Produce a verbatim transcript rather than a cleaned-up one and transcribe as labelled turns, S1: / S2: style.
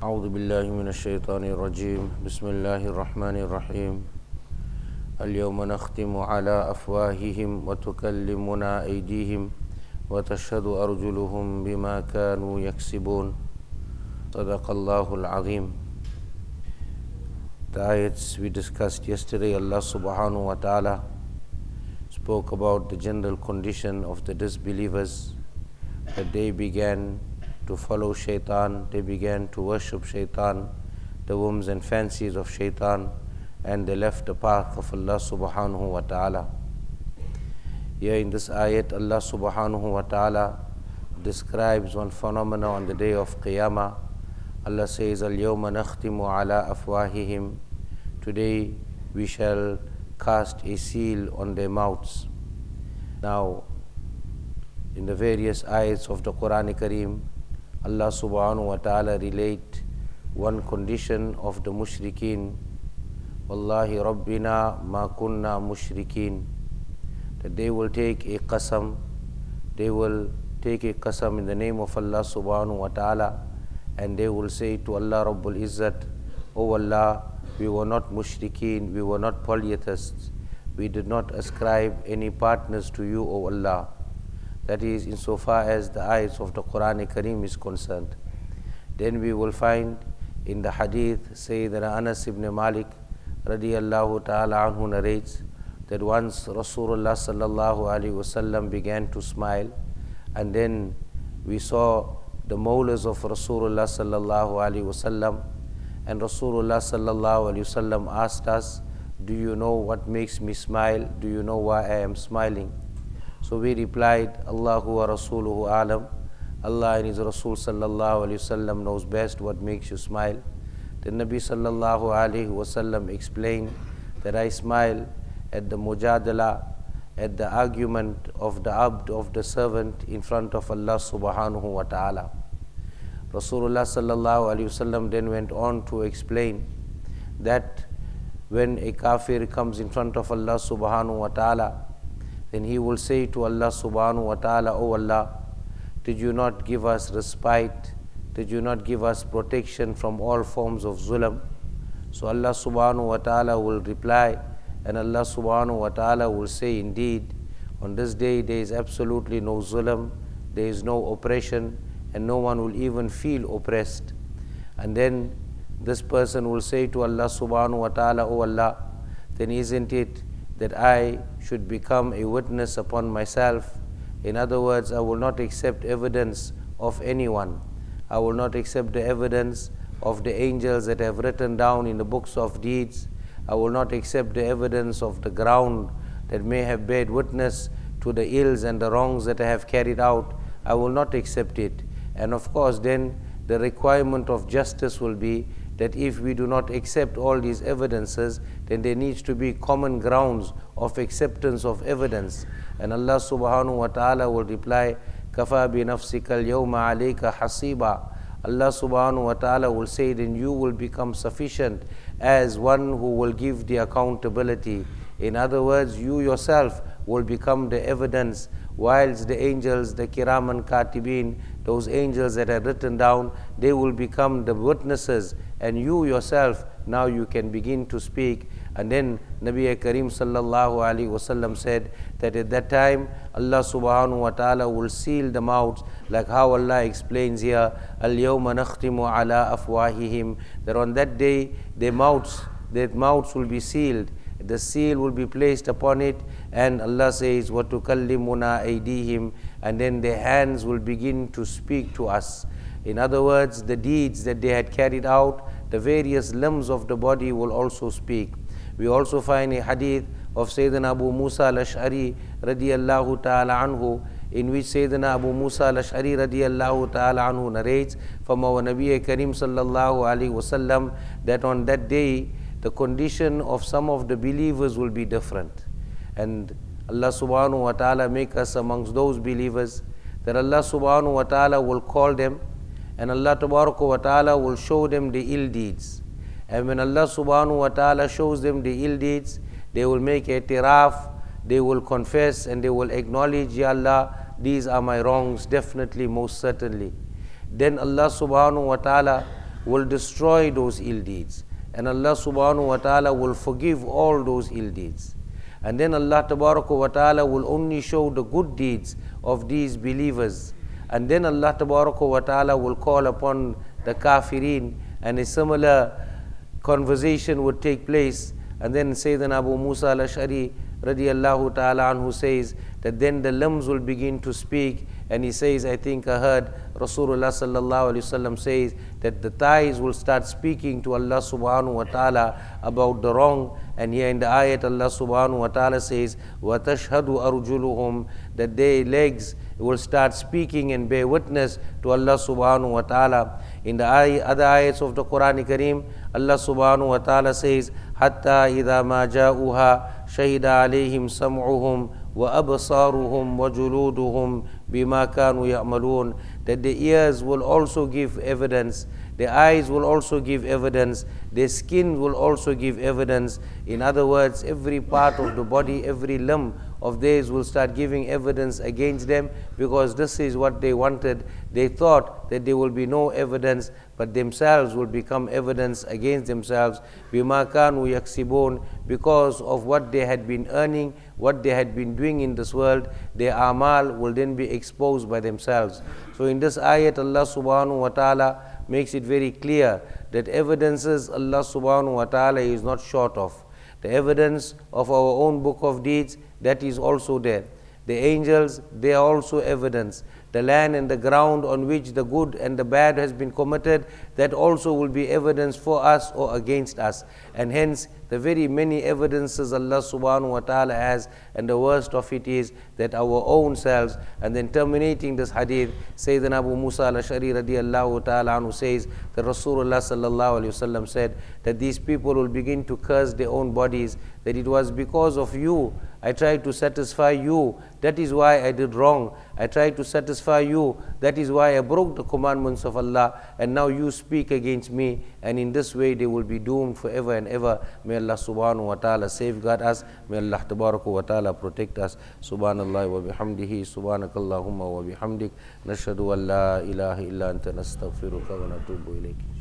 S1: أعوذ بالله من الشيطان الرجيم بسم الله الرحمن الرحيم اليوم نختم على أفواههم وتكلمنا أيديهم وتشهد أرجلهم بما كانوا يكسبون صدق الله العظيم. The ayats we discussed yesterday, Allah subhanahu wa ta'ala spoke about the general condition of the disbelievers, that they began to follow shaitan, they began to worship shaitan, the whims and fancies of shaitan, and they left the path of Allah subhanahu wa ta'ala. Here in this ayat, Allah subhanahu wa ta'ala describes one phenomena on the day of Qiyamah. Allah says, Al-yawma nakhtimu ala afwahihim. Today we shall cast a seal on their mouths. Now, in the various ayats of the Quran Kareem, Allah subhanahu wa ta'ala relate one condition of the mushrikeen. Wallahi Rabbina ma kunna mushrikeen. That they will take a qasam, they will take a qasam in the name of Allah subhanahu wa ta'ala, and they will say to Allah Rabbul Izzat, O Allah, we were not mushrikeen, we were not polytheists, we did not ascribe any partners to you, O Allah. That is, insofar as the ayats of the Quran Kareem is concerned. Then we will find in the hadith, Sayyidina Anas ibn Malik radiyallahu ta'ala anhu narrates that once Rasulullah sallallahu alaihi wasallam began to smile, and then we saw the molars of Rasulullah sallallahu alaihi wasallam, and Rasulullah sallallahu alaihi wasallam asked us, do you know what makes me smile? Do you know why I am smiling? So we replied, Allahu wa Rasuluhu alam. Allah and His Rasul sallallahu alaihi wasallam knows best what makes you smile. The Nabi sallallahu alaihi wasallam explained that I smile at the mujadala, at the argument of the abd, of the servant in front of Allah subhanahu wa ta'ala. Rasulullah sallallahu alaihi wasallam then went on to explain that when a kafir comes in front of Allah subhanahu wa ta'ala, then he will say to Allah subhanahu wa ta'ala, O Allah, did you not give us respite? Did you not give us protection from all forms of zulm? So Allah subhanahu wa ta'ala will reply, and Allah subhanahu wa ta'ala will say, indeed, on this day there is absolutely no zulm, there is no oppression, and no one will even feel oppressed. And then this person will say to Allah subhanahu wa ta'ala, O Allah, then isn't it that I should become a witness upon myself? In other words, I will not accept evidence of anyone. I will not accept the evidence of the angels that have written down in the books of deeds. I will not accept the evidence of the ground that may have bared witness to the ills and the wrongs that I have carried out. I will not accept it. And of course, then the requirement of justice will be that if we do not accept all these evidences, then there needs to be common grounds of acceptance of evidence. And Allah subhanahu wa ta'ala will reply, Kafa bi nafsika al-yawma alayka hasiba. Allah subhanahu wa ta'ala will say, then you will become sufficient as one who will give the accountability. In other words, you yourself will become the evidence, whilst the angels, the kiraman katibin, those angels that are written down, they will become the witnesses, and you yourself, now you can begin to speak. And then Nabi Kareem sallallahu alaihi wasallam said that at that time Allah subhanahu wa ta'ala will seal the mouths, like how Allah explains here, Al-yawma nakhtimu ala afwahihim, that on that day their mouths, their mouths will be sealed, the seal will be placed upon it, and Allah says, وَتُكَلِّمُنَا أَيْدِيهِمْ, and then their hands will begin to speak to us. In other words, the deeds that they had carried out, the various limbs of the body will also speak. We also find a hadith of Sayyidina Abu Musa al-Ash'ari radiyallahu ta'ala anhu, in which Sayyidina Abu Musa al-Ash'ari radiyallahu ta'ala anhu narrates from our Nabi Kareem sallallahu alaihi wasallam that on that day, the condition of some of the believers will be different. And Allah subhanahu wa ta'ala make us amongst those believers, that Allah subhanahu wa ta'ala will call them, and Allah tabaraka wa ta'ala will show them the ill deeds. And when Allah subhanahu wa ta'ala shows them the ill deeds, they will make a i'tiraf, they will confess, and they will acknowledge, Ya Allah, these are my wrongs, definitely, most certainly. Then Allah subhanahu wa ta'ala will destroy those ill deeds. And Allah subhanahu wa ta'ala will forgive all those ill deeds. And then Allah tabaraka wa ta'ala will only show the good deeds of these believers. And then Allah tabaraka wa ta'ala will call upon the kafirin, and a similar conversation would take place. And then Sayyidina Abu Musa al-Ash'ari radiyallahu ta'ala anhu says that then the limbs will begin to speak, and he says, I think I heard Rasulullah sallallahu alayhi wasallam says that the thighs will start speaking to Allah subhanahu wa ta'ala about the wrong. And here in the ayat Allah subhanahu wa ta'ala says, وَتَشْهَدُ أَرْجُلُهُمْ, that their legs will start speaking and bear witness to Allah subhanahu wa ta'ala. In the ay other ayats of the Quran Kareem, Allah subhanahu wa ta'ala says, حَتَّى إِذَا مَا جَاءُوهَا شَهِدَ عَلَيْهِمْ سَمْعُهُمْ وَأَبْصَارُهُمْ وَجُلُودُهُمْ بِمَا كَانُوا يَعْمَلُونَ, that the ears will also give evidence, the eyes will also give evidence, their skin will also give evidence. In other words, every part of the body, every limb of theirs will start giving evidence against them, because this is what they wanted. They thought that there will be no evidence, but themselves will become evidence against themselves. بِمَا كَانُوا يَكْسِبُونَ, because of what they had been earning, what they had been doing in this world, their amal will then be exposed by themselves. So in this ayat, Allah subhanahu wa ta'ala makes it very clear that evidences Allah subhanahu wa ta'ala is not short of. The evidence of our own book of deeds, that is also there. The angels, they are also evidence. The land and the ground on which the good and the bad has been committed, that also will be evidence for us or against us. And hence, the very many evidences Allah subhanahu wa ta'ala has, and the worst of it is that our own selves. And then terminating this hadith, Sayyidina Abu Musa al-Ash'ari radiyallahu ta'ala anhu says that Rasulullah sallallahu alayhi wa sallam said that these people will begin to curse their own bodies, that it was because of you I tried to satisfy you, that is why I did wrong. I tried to satisfy you, that is why I broke the commandments of Allah, and now you speak against me, and in this way they will be doomed forever and ever. May Allah subhanahu wa ta'ala safeguard us. May Allah tabaraka wa ta'ala protect us. Subhanallah wa bihamdihi, subhanakallahumma wa bihamdik, nashhadu an la ilaha illa anta nastaghfiruka wa natubu ilayk.